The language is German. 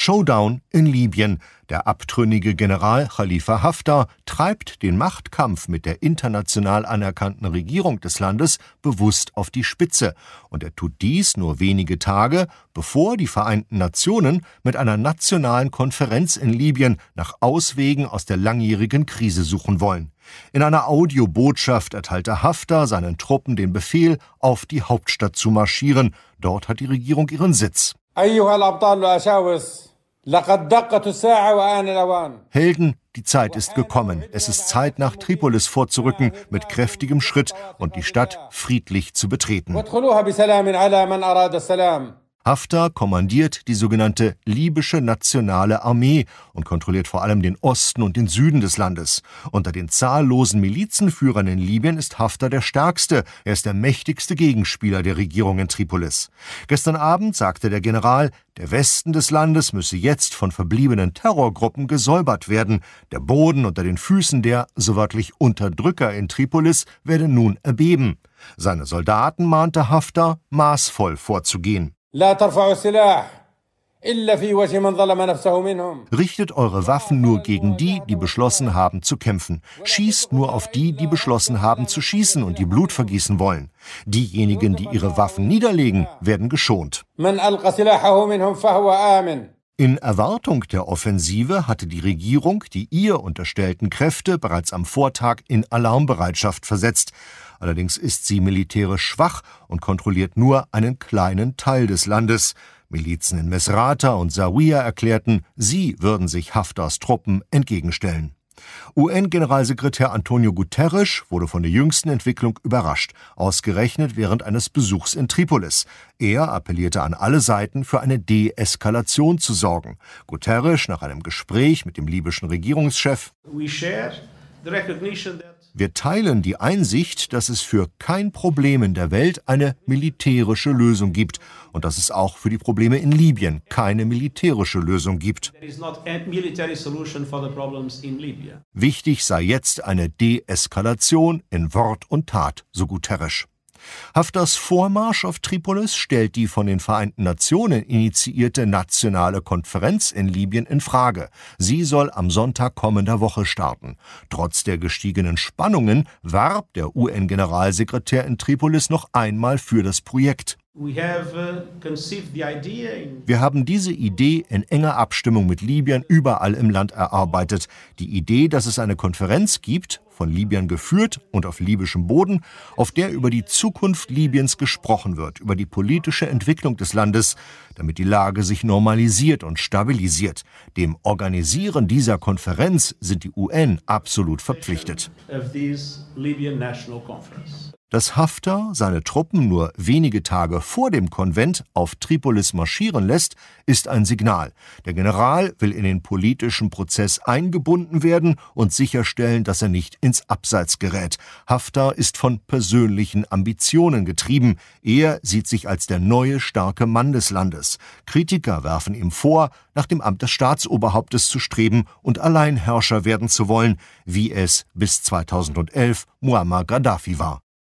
Showdown in Libyen. Der abtrünnige General Khalifa Haftar treibt den Machtkampf mit der international anerkannten Regierung des Landes bewusst auf die Spitze. Und er tut dies nur wenige Tage, bevor die Vereinten Nationen mit einer nationalen Konferenz in Libyen nach Auswegen aus der langjährigen Krise suchen wollen. In einer Audiobotschaft erteilte Haftar seinen Truppen den Befehl, auf die Hauptstadt zu marschieren. Dort hat die Regierung ihren Sitz. Helden, die Zeit ist gekommen. Es ist Zeit, nach Tripolis vorzurücken, mit kräftigem Schritt und die Stadt friedlich zu betreten. Haftar kommandiert die sogenannte libysche Nationale Armee und kontrolliert vor allem den Osten und den Süden des Landes. Unter den zahllosen Milizenführern in Libyen ist Haftar der stärkste. Er ist der mächtigste Gegenspieler der Regierung in Tripolis. Gestern Abend sagte der General, der Westen des Landes müsse jetzt von verbliebenen Terrorgruppen gesäubert werden. Der Boden unter den Füßen der, so wörtlich, Unterdrücker in Tripolis werde nun erbeben. Seine Soldaten mahnte Haftar, maßvoll vorzugehen. Richtet eure Waffen nur gegen die, die beschlossen haben zu kämpfen. Schießt nur auf die, die beschlossen haben zu schießen und die Blut vergießen wollen. Diejenigen, die ihre Waffen niederlegen, werden geschont. In Erwartung der Offensive hatte die Regierung die ihr unterstellten Kräfte bereits am Vortag in Alarmbereitschaft versetzt. Allerdings ist sie militärisch schwach und kontrolliert nur einen kleinen Teil des Landes. Milizen in Misrata und Zawiya erklärten, sie würden sich Haftars Truppen entgegenstellen. UN-Generalsekretär Antonio Guterres wurde von der jüngsten Entwicklung überrascht, ausgerechnet während eines Besuchs in Tripolis. Er appellierte an alle Seiten, für eine Deeskalation zu sorgen. Guterres nach einem Gespräch mit dem libyschen Regierungschef: Wir teilen die Einsicht, dass es für kein Problem in der Welt eine militärische Lösung gibt und dass es auch für die Probleme in Libyen keine militärische Lösung gibt. Wichtig sei jetzt eine Deeskalation in Wort und Tat, so Guterres. Haftars Vormarsch auf Tripolis stellt die von den Vereinten Nationen initiierte nationale Konferenz in Libyen in Frage. Sie soll am Sonntag kommender Woche starten. Trotz der gestiegenen Spannungen warb der UN-Generalsekretär in Tripolis noch einmal für das Projekt. Wir haben diese Idee in enger Abstimmung mit Libyern überall im Land erarbeitet. Die Idee, dass es eine Konferenz gibt, von Libyern geführt und auf libyschem Boden, auf der über die Zukunft Libyens gesprochen wird, über die politische Entwicklung des Landes, damit die Lage sich normalisiert und stabilisiert. Dem Organisieren dieser Konferenz sind die UN absolut verpflichtet. Dass Haftar seine Truppen nur wenige Tage vor dem Konvent auf Tripolis marschieren lässt, ist ein Signal. Der General will in den politischen Prozess eingebunden werden und sicherstellen, dass er nicht ins Abseits gerät. Haftar ist von persönlichen Ambitionen getrieben. Er sieht sich als der neue, starke Mann des Landes. Kritiker werfen ihm vor, nach dem Amt des Staatsoberhauptes zu streben und Alleinherrscher werden zu wollen, wie es bis 2011 Muammar Gaddafi war.